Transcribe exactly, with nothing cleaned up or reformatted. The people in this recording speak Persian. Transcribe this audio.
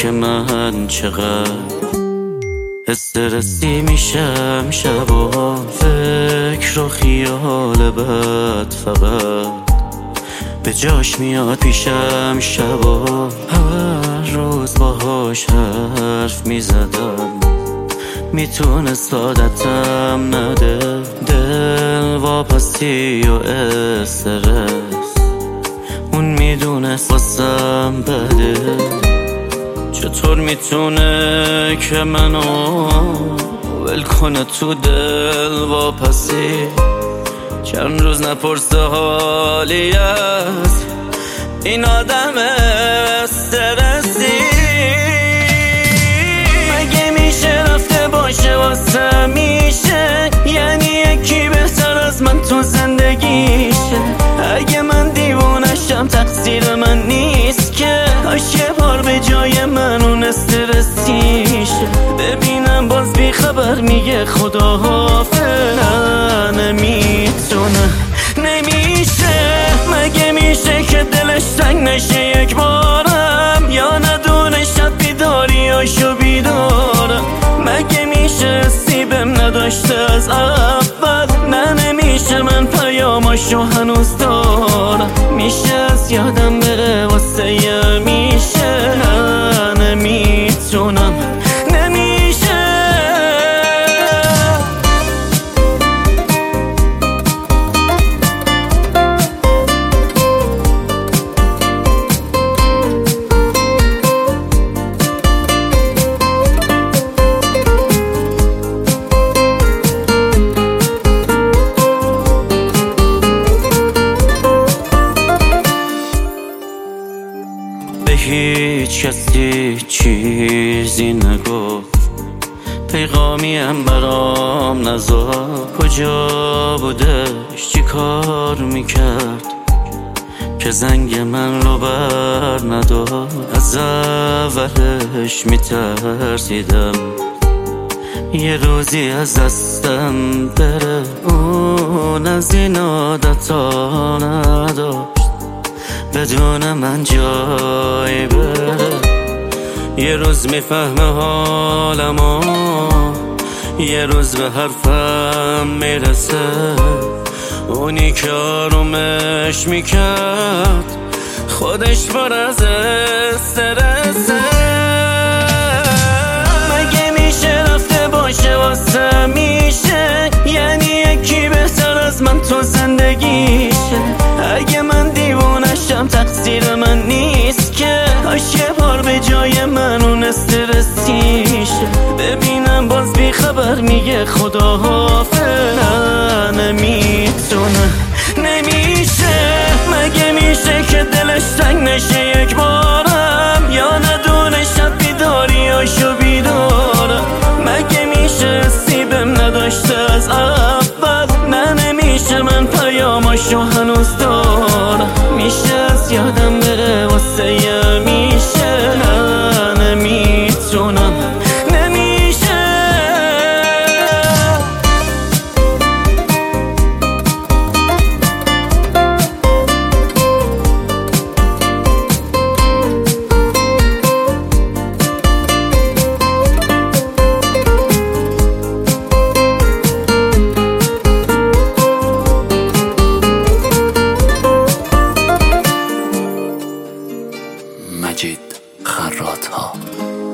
که من چقدر استرسی میشم شبا، فکر و خیال بد فقط به جاش میاد پیشم شبا. هر روز باهاش حرف میزدم، میتونست عادتم نده. دل واپسی و استرس اون میدونست واسم بده. چطور میتونه که منو ول کنه تو دل واپسی؟ چند روز نپرسه حالی از این آدم استرسی. مگه میشه رفته باشه واسه میشه؟ یعنی یکی بهتر از من تو زندگیشه. اگه من دیوونشم تقصیر من نیست که، کاش یه بار به جای من اون استرسیشه. ببینم باز بی خبر میگه خدا حافظ. نه نمیتونه، نمیشه. مگه میشه که دلش تنگ نشه یک بارم، یا ندونه شب بیداریاشو بیدارم؟ مگه میشه سیبم نداشته از اول؟ نه نمیشه، من پیاماشو هنوز دارم. میشه از یادم بره واسه یه میشه. نه نمیتونم، نمیشه. به هیچ کسی چیزی نگفت، پیغامی هم برام نذاشت. کجا بودش، چی کار میکرد که زنگ من رو بر نداد؟ از اولش میترسیدم یه روزی از دستم بره. اون از این عادتا نداشت بدون من جای بره. یه روز میفهمه حالمو، یه روز به حرفم میرسه. اونی که آرومش میکرد خودش پر از استرسه. مگه میشه رفته باشه واسه میشه؟ یعنی یکی بهتر از من تو زندگیشه. اگه من دیوونشم تقصیر من نیست که، کاش یه بار به جای من اون استرسیشه. ببینم باز بی خبر میگه خدا حافظ. نه نمیتونه، نمیشه. مگه میشه که دلش تنگ نشه یک بارم، یا ندونه شب بیداریاشو بیدارم؟ مگه میشه سیبم نداشته از اول؟ نه نمیشه، من پیاماشو هنوز دارم. میشه از یادم بره واسه یه میشه. نه نمیتونم، نمیشه. مجید خراط‌ها.